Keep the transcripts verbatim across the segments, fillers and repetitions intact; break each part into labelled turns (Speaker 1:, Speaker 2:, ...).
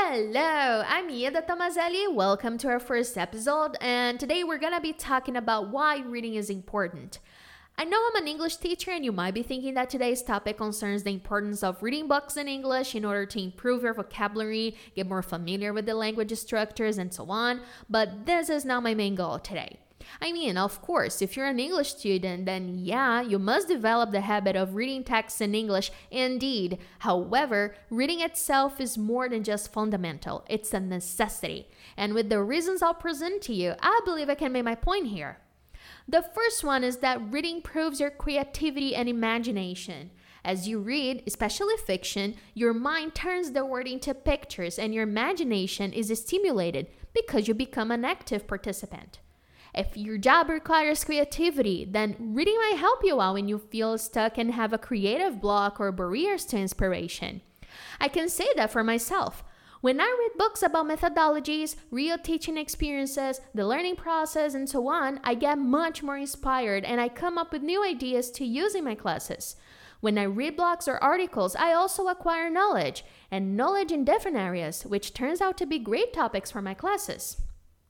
Speaker 1: Hello, I'm Ieda Tomazelli. Welcome to our first episode, and today we're gonna be talking about why reading is important. I know I'm an English teacher, and you might be thinking that today's topic concerns the importance of reading books in English in order to improve your vocabulary, get more familiar with the language structures, and so on, but this is not my main goal today. I mean, of course, if you're an English student, then yeah, you must develop the habit of reading texts in English indeed. However, reading itself is more than just fundamental. It's a necessity. And with the reasons I'll present to you, I believe I can make my point here. The first one is that reading proves your creativity and imagination. As you read, especially fiction, your mind turns the word into pictures and your imagination is stimulated because you become an active participant. If your job requires creativity, then reading might help you out when you feel stuck and have a creative block or barriers to inspiration. I can say that for myself. When I read books about methodologies, real teaching experiences, the learning process, and so on, I get much more inspired and I come up with new ideas to use in my classes. When I read blogs or articles, I also acquire knowledge, and knowledge in different areas, which turns out to be great topics for my classes.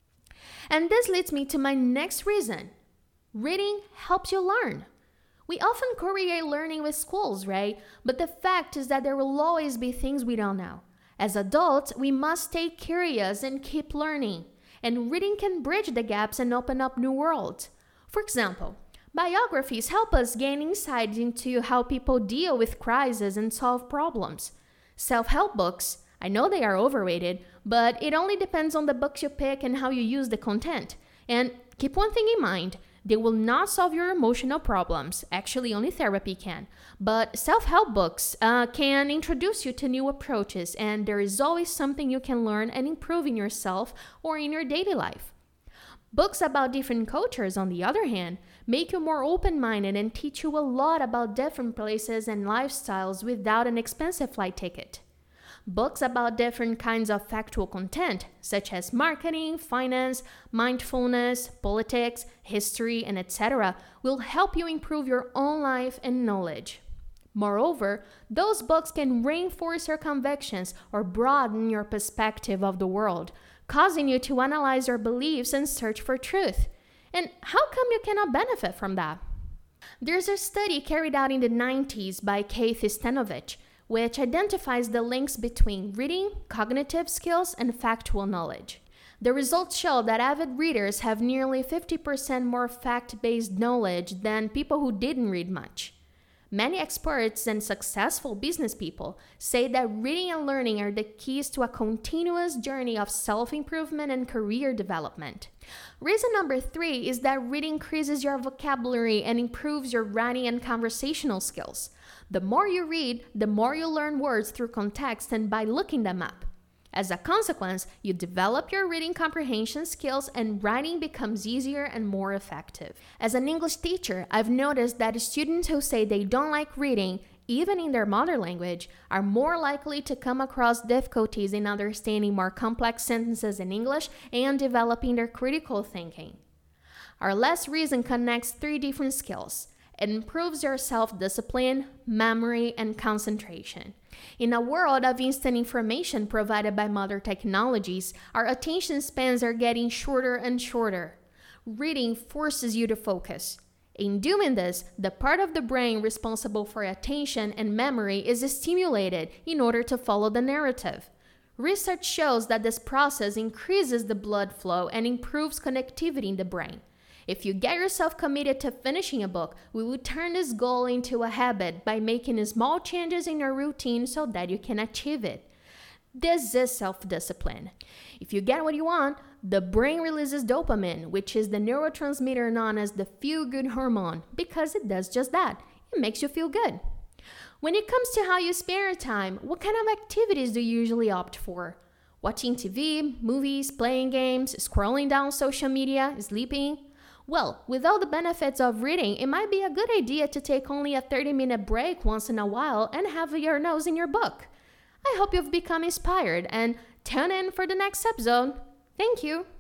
Speaker 1: And this leads me to my next reason. Reading helps you learn. We often correlate learning with schools, right? But the fact is that there will always be things we don't know. As adults, we must stay curious and keep learning. And reading can bridge the gaps and open up new worlds. For example, biographies help us gain insight into how people deal with crises and solve problems. Self-help books, I know they are overrated, but it only depends on the books you pick and how you use the content. And keep one thing in mind, they will not solve your emotional problems. Actually, only therapy can. But self-help books uh, can introduce you to new approaches, and there is always something you can learn and improve in yourself or in your daily life. Books about different cultures, on the other hand, make you more open-minded and teach you a lot about different places and lifestyles without an expensive flight ticket. Books about different kinds of factual content, such as marketing, finance, mindfulness, politics, history, and et cetera, will help you improve your own life and knowledge. Moreover, those books can reinforce your convictions or broaden your perspective of the world, causing you to analyze your beliefs and search for truth. And how come you cannot benefit from that? There's a study carried out in the nineties by Keith Stanovich, which identifies the links between reading, cognitive skills, and factual knowledge. The results show that avid readers have nearly fifty percent more fact-based knowledge than people who didn't read much. Many experts and successful business people say that reading and learning are the keys to a continuous journey of self-improvement and career development. Reason number three is that reading increases your vocabulary and improves your writing and conversational skills. The more you read, the more you learn words through context and by looking them up. As a consequence, you develop your reading comprehension skills and writing becomes easier and more effective. As an English teacher, I've noticed that students who say they don't like reading, even in their mother language, are more likely to come across difficulties in understanding more complex sentences in English and developing their critical thinking. Our last reason connects three different skills. It improves your self-discipline, memory, and concentration. In a world of instant information provided by modern technologies, our attention spans are getting shorter and shorter. Reading forces you to focus. In doing this, the part of the brain responsible for attention and memory is stimulated in order to follow the narrative. Research shows that this process increases the blood flow and improves connectivity in the brain. If you get yourself committed to finishing a book, we will turn this goal into a habit by making small changes in your routine so that you can achieve it. This is self-discipline. If you get what you want, the brain releases dopamine, which is the neurotransmitter known as the feel-good hormone, because it does just that. It makes you feel good. When it comes to how you spend your time, what kind of activities do you usually opt for? Watching T V, movies, playing games, scrolling down social media, sleeping? Well, with all the benefits of reading, it might be a good idea to take only a thirty-minute break once in a while and have your nose in your book. I hope you've become inspired and tune in for the next episode. Thank you!